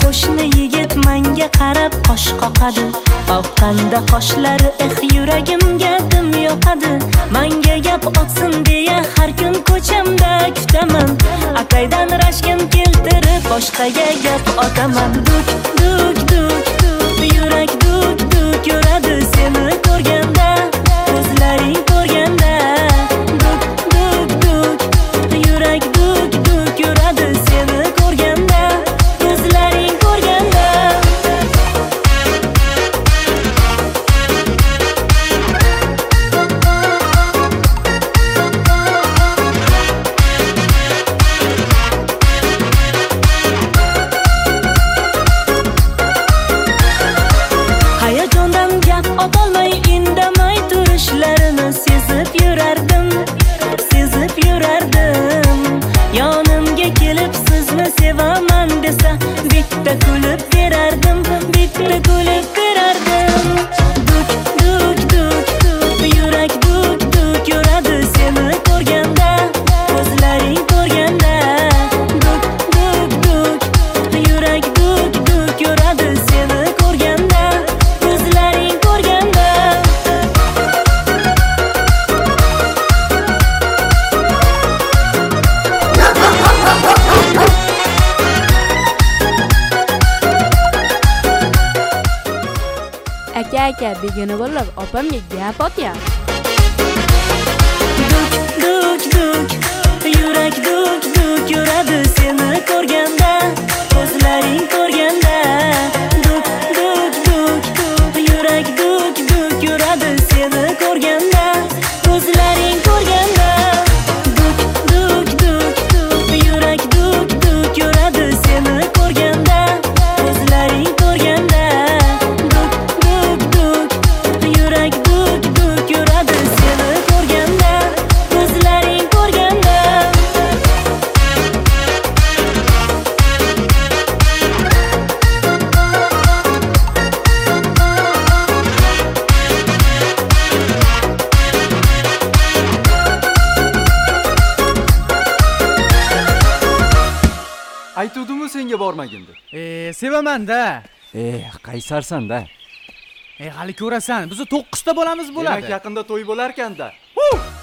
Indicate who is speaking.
Speaker 1: qo'shni yigit menga qarab qosh qoqadi. Oqqanda qoshlari yuragimga dim yoqadi. Menga gap otsin deya har kun ko'chamda kutaman. Ataydan rashkim keltirib boshqaga gap otaman. Duk duk duk duk yurak duk duk yuradi seni ko'rganda, ko'zlaring ko'rganda. Duk duk duk yurak duk duk yuradi seni ko'rganda, ko'zlaring ko'rganda. Hayajondan gap otolmay indamay turishlarini sezib yurardim, sezib yurardim. Yonimga kelib sizni sevaman desa bitta kulib berardim, bitta kulib berardim. Duk duk duk duk yurak duk duk yuradi seni ko'rganda, ko'zlaring ko'rganda. Duk duk duk yurak duk duk yuradi seni ko'rganda, ko'zlaring ko'rganda.
Speaker 2: Aka begona bo'lib opamga gap otyapti.
Speaker 1: Duk duk duk yurak duk duk yuradi seni ko'rganda, ko'zlaring ko'rganda. Duk duk duk duk yurak duk duk yuradi seni ko'rganda, ko'zlaring ko'rganda. Duk duk duk duk yurak duk duk yuradi seni ko'rganda, ko'zlaring ko'rganda. Duk duk duk yurak duk duk yuradi seni ko'rganda, ko'zlaring ko'rganda.
Speaker 3: Aytuvdim-ku senga bormagin deb.
Speaker 4: Sevaman-da.
Speaker 3: Qaysarsan-da.
Speaker 4: Hali ko'rasan, biz 9 ta bolamiz bo'ladi.
Speaker 3: Demak yaqinda to'y bo'lar ekanda.